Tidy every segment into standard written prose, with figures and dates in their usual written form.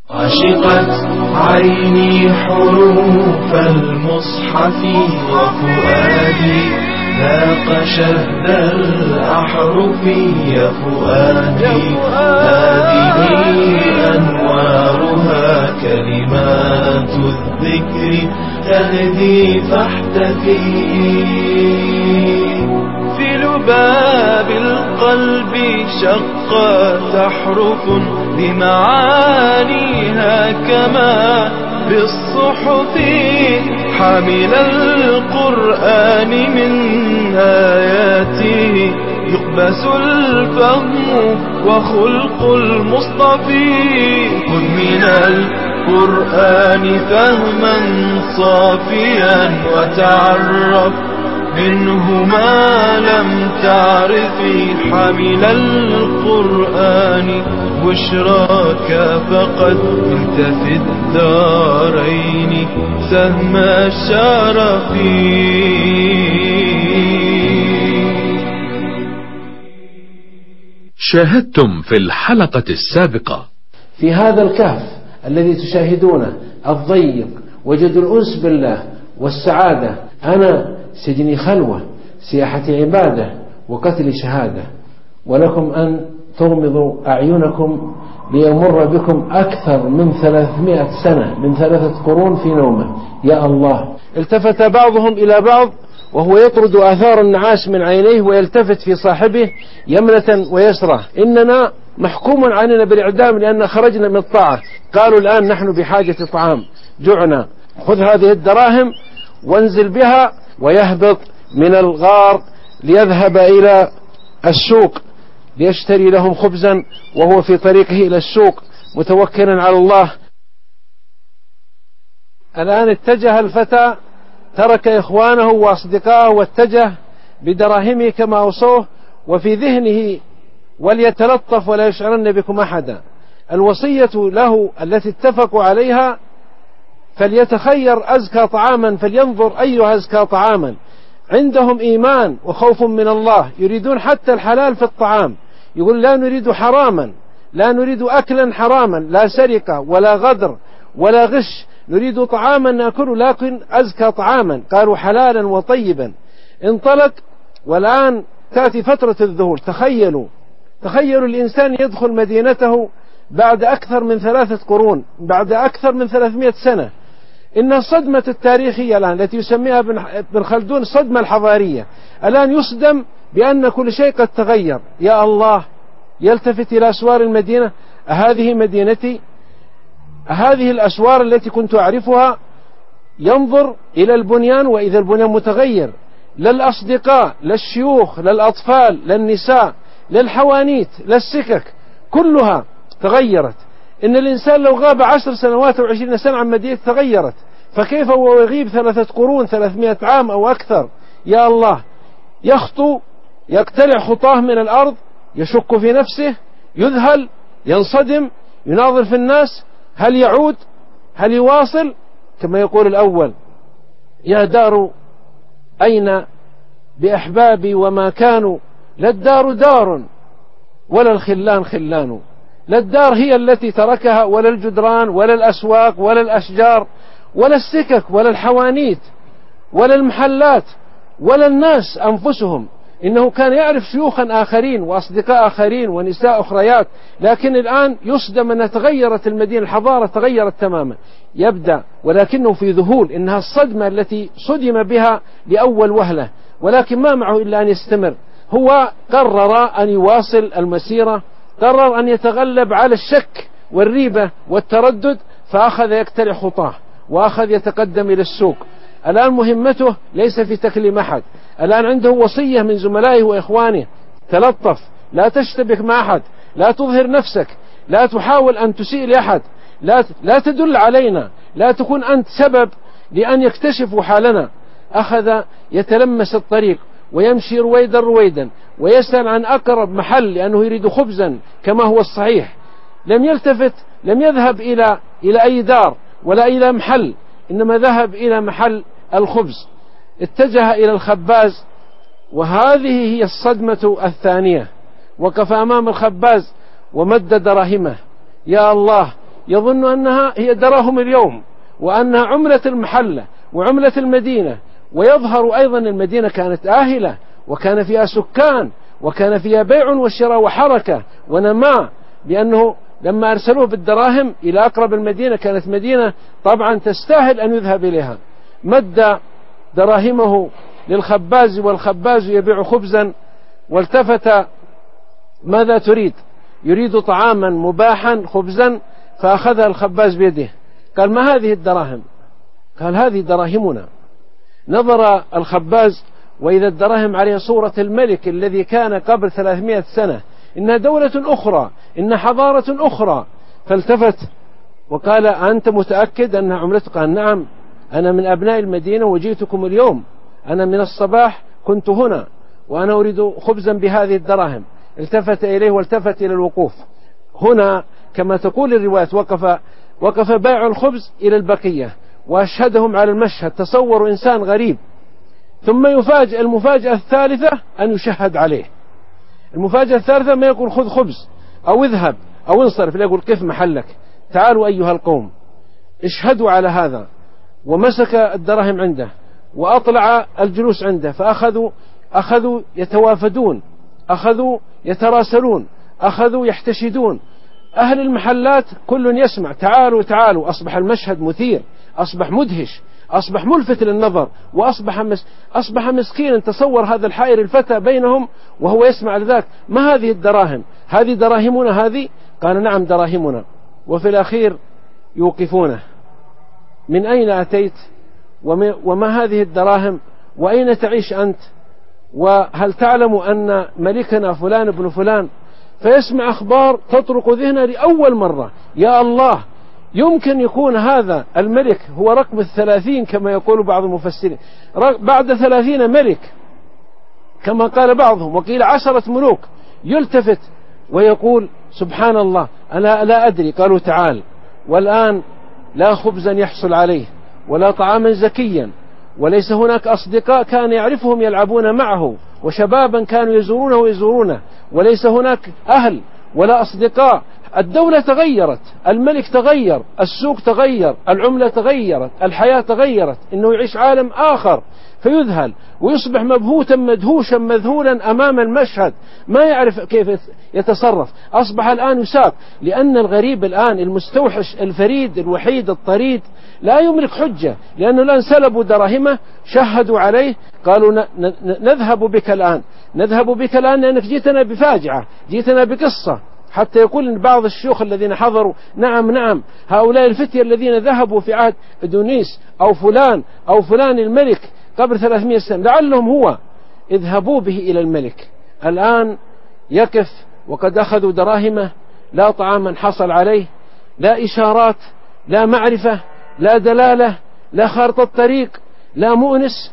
عشقت عيني حروف المصحف وفؤادي ذاق شهد الأحرف يا فؤادي هذه أنوارها كلمات الذكر تهدي فاحتفي في لباب القلب شقت أحرف بمعانيها كما بالصحف حامل القرآن من آياته يقبس الفهم وخلق المصطفي خذ من القرآن فهما صافيا وتعرف منه ما لم تعرفي حامل القرآن بشراك فقد كنت في الدارين سهم الشرف. شاهدتم في الحلقة السابقة في هذا الكهف الذي تشاهدونه الضيق وجد الأنس بالله والسعادة، أنا سجني خلوة، سياحة عبادة، وقتل شهادة، ولكم أن تغمضوا أعينكم ليمر بكم أكثر من 300 سنة من 3 قرون في نومه. يا الله. التفت بعضهم إلى بعض وهو يطرد آثار النعاس من عينيه ويلتفت في صاحبه يمنة ويسرة. إننا محكوم علينا بالإعدام لأن خرجنا من الطاعة. قالوا الآن نحن بحاجة طعام، جعنا، خذ هذه الدراهم وانزل بها. ويهبط من الغار ليذهب إلى السوق ليشتري لهم خبزا وهو في طريقه إلى السوق متوكلا على الله. الآن اتجه الفتى، ترك إخوانه وأصدقائه واتجه بدراهمه كما أوصوه، وفي ذهنه وليتلطف ولا يشعرن بكم أحدا. الوصية له التي اتفقوا عليها فليتخير أزكى طعاما، فلينظر أيها أزكى طعاما. عندهم إيمان وخوف من الله، يريدون حتى الحلال في الطعام. يقول لا نريد حراما، لا نريد أكلا حراما، لا سرقة ولا غدر ولا غش، نريد طعاما نأكله لكن أزكى طعاما. قالوا حلالا وطيبا. انطلق، والآن تأتي فترة الذهول. تخيلوا الإنسان يدخل مدينته بعد أكثر من 3 قرون، بعد أكثر من 300 سنة. إن الصدمة التاريخية الآن التي يسميها ابن خلدون الصدمة الحضارية، الآن يصدم بأن كل شيء قد تغير. يا الله. يلتفت إلى أسوار المدينة، أهذه مدينتي؟ أهذه الأسوار التي كنت أعرفها؟ ينظر إلى البنيان وإذا البنيان متغير، لا الأصدقاء، لا الشيوخ، لا الأطفال، لا النساء، لا الحوانيت، لا السكك، كلها تغيرت. إن الإنسان لو غاب 10 سنوات أو 20 سنة عن مدينة تغيرت، فكيف هو يغيب 3 قرون 300 عام أو أكثر؟ يا الله. يخطو، يقتلع خطاه من الأرض، يشك في نفسه، يذهل، ينصدم، يناظر في الناس. هل يعود؟ هل يواصل؟ كما يقول الأول: يا دار أين بأحبابي وما كانوا، لا الدار دار ولا الخلان خلان. لا الدار هي التي تركها، ولا الجدران، ولا الأسواق، ولا الأشجار، ولا السكك، ولا الحوانيت، ولا المحلات، ولا الناس أنفسهم. إنه كان يعرف شيوخا آخرين وأصدقاء آخرين ونساء أخريات، لكن الآن يصدم أنها تغيرت المدينة، الحضارة تغيرت تماما. يبدأ ولكنه في ذهول، إنها الصدمة التي صدم بها لأول وهلة، ولكن ما معه إلا أن يستمر. هو قرر أن يواصل المسيرة، قرر أن يتغلب على الشك والريبة والتردد، فأخذ يقتلع خطاه وأخذ يتقدم إلى السوق. الآن مهمته ليس في تكليم أحد، الآن عنده وصية من زملائه وإخوانه: تلطف، لا تشتبك مع أحد، لا تظهر نفسك، لا تحاول أن تسيء لأحد، لا تدل علينا، لا تكون أنت سبب لأن يكتشفوا حالنا. أخذ يتلمس الطريق ويمشي رويدا ويسأل عن أقرب محل لأنه يريد خبزا كما هو الصحيح. لم يلتفت، لم يذهب إلى أي دار ولا إلى محل، إنما ذهب إلى محل الخبز. اتجه إلى الخباز، وهذه هي الصدمة الثانية. وقف أمام الخباز ومد دراهمه. يا الله. يظن أنها هي دراهم اليوم، وأنها عملة المحلة وعملة المدينة. ويظهر أيضا المدينة كانت آهلة، وكان فيها سكان، وكان فيها بيع وشراء وحركة ونماء، لأنه لما أرسلوه بالدراهم إلى أقرب المدينة كانت مدينة طبعا تستاهل أن يذهب إليها. مد دراهمه للخباز والخباز يبيع خبزا، والتفت: ماذا تريد؟ يريد طعاما مباحا خبزا، فأخذها الخباز بيده. قال: ما هذه الدراهم؟ قال: هذه دراهمنا. نظر الخباز وإذا الدراهم عليها صورة الملك الذي كان قبل 300 سنة، إنها دولة أخرى، إنها حضارة أخرى. فالتفت وقال: أنت متأكد أنها عملتك؟ قال: نعم، أنا من أبناء المدينة وجئتكم اليوم، أنا من الصباح كنت هنا وأنا أريد خبزا بهذه الدراهم. التفت إليه والتفت إلى الوقوف. هنا كما تقول الرواية وقف بائع الخبز إلى البقية وأشهدهم على المشهد. تصوروا إنسان غريب، ثم يفاجئ المفاجأة الثالثة أن يشهد عليه. المفاجأة الثالثة ما يقول خذ خبز أو اذهب أو انصرف، لا يقول قف محلك، تعالوا أيها القوم اشهدوا على هذا. ومسك الدراهم عنده وأطلع الجلوس عنده، فأخذوا يتوافدون، أخذوا يتراسلون، أخذوا يحتشدون. أهل المحلات كل يسمع: تعالوا تعالوا. أصبح المشهد مثير، أصبح مدهش، أصبح ملفت للنظر، أصبح مسكينا. تصور هذا الحائر الفتى بينهم وهو يسمع لذاك: ما هذه الدراهم؟ هذه دراهمنا هذه؟ قال: نعم دراهمنا. وفي الأخير يوقفونه: من أين أتيت؟ وما هذه الدراهم؟ وأين تعيش أنت؟ وهل تعلم أن ملكنا فلان بن فلان؟ فيسمع أخبار تطرق ذهنه لأول مرة: يا الله، يمكن يكون هذا الملك هو رقم 30 كما يقول بعض المفسرين، بعد 30 ملك كما قال بعضهم، وقيل 10 ملوك. يلتفت ويقول: سبحان الله، أنا لا أدري. قالوا: تعال. والآن لا خبزا يحصل عليه ولا طعاما زكيا، وليس هناك أصدقاء كان يعرفهم يلعبون معه، وشبابا كانوا يزورونه، وليس هناك أهل ولا أصدقاء. الدولة تغيرت، الملك تغير، السوق تغير، العملة تغيرت، الحياة تغيرت. إنه يعيش عالم آخر، فيذهل ويصبح مبهوتا مدهوشا مذهولا أمام المشهد، ما يعرف كيف يتصرف. أصبح الآن يساق، لأن الغريب الآن المستوحش الفريد الوحيد الطريد لا يملك حجة، لأنه الآن سلبوا دراهمه، شهدوا عليه، قالوا: نذهب بك الآن، نذهب بك الآن لأنك جئتنا بفاجعة، جئتنا بقصة. حتى يقول إن بعض الشيوخ الذين حضروا: نعم نعم، هؤلاء الفتية الذين ذهبوا في عهد أدونيس أو فلان الملك قبل 300 سنة لعلهم هو. اذهبوا به إلى الملك. الآن يقف وقد أخذوا دراهمه، لا طعاما حصل عليه، لا إشارات، لا معرفة، لا دلالة، لا خارطة طريق، لا مؤنس.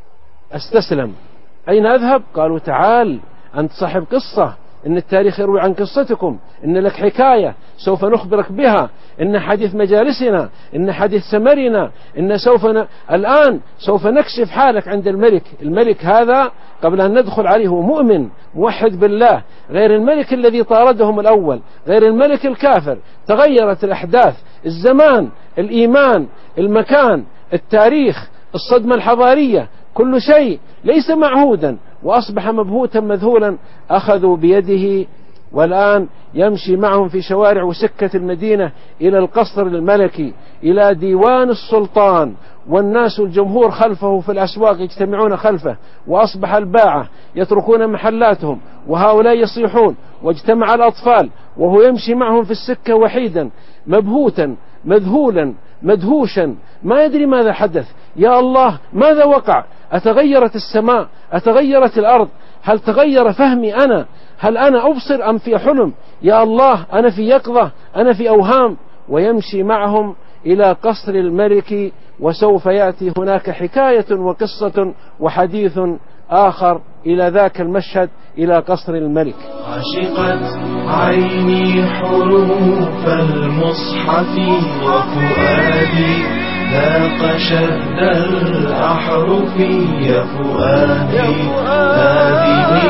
استسلم. أين أذهب؟ قالوا: تعال، أنت صاحب قصة، إن التاريخ يروي عن قصتكم، إن لك حكاية سوف نخبرك بها، إن حديث مجالسنا، إن حديث سمرنا، إن الآن سوف نكشف حالك عند الملك. الملك هذا قبل أن ندخل عليه هو مؤمن موحد بالله، غير الملك الذي طاردهم الأول، غير الملك الكافر. تغيرت الأحداث، الزمان، الإيمان، المكان، التاريخ، الصدمة الحضارية، كل شيء ليس معهودا، وأصبح مبهوتا مذهولا. أخذوا بيده، والآن يمشي معهم في شوارع وسكة المدينة إلى القصر الملكي، إلى ديوان السلطان، والناس الجمهور خلفه في الأسواق يجتمعون خلفه، وأصبح الباعة يتركون محلاتهم وهؤلاء يصيحون، واجتمع الأطفال وهو يمشي معهم في السكة وحيدا، مبهوتا مذهولا مدهوشا، ما يدري ماذا حدث. يا الله، ماذا وقع؟ أتغيرت السماء؟ أتغيرت الأرض؟ هل تغير فهمي أنا؟ هل أنا أبصر أم في حلم؟ يا الله، أنا في يقظة؟ أنا في أوهام؟ ويمشي معهم إلى قصر الملك، وسوف يأتي هناك حكاية وقصة وحديث آخر إلى ذاك المشهد، إلى قصر الملك. عشقت عيني حروف المصحف، وفؤادي ذاق شد الأحرف يا فؤادي هذه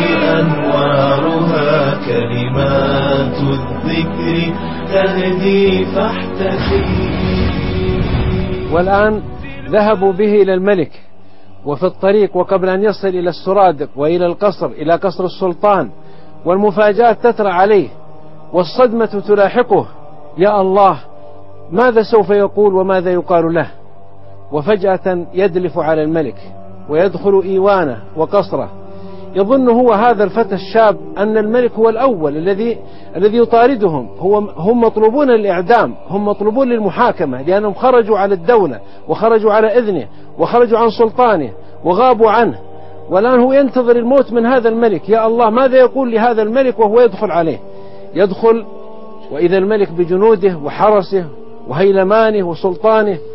أنوارها كلمات الذكر تهدي فاحتسي. والآن ذهبوا به إلى الملك، وفي الطريق وقبل أن يصل إلى السرادق وإلى القصر إلى قصر السلطان، والمفاجآت تترى عليه والصدمة تلاحقه. يا الله، ماذا سوف يقول وماذا يقال له؟ وفجأة يدلف على الملك ويدخل إيوانه وقصره، يظن هو هذا الفتى الشاب أن الملك هو الأول الذي يطاردهم. هم مطلوبون للإعدام، هم مطلوبون للمحاكمة، لأنهم خرجوا على الدولة وخرجوا على إذنه وخرجوا عن سلطانه وغابوا عنه، والآن هو ينتظر الموت من هذا الملك. يا الله، ماذا يقول لهذا الملك وهو يدخل عليه؟ يدخل وإذا الملك بجنوده وحرسه وهيلمانه وسلطانه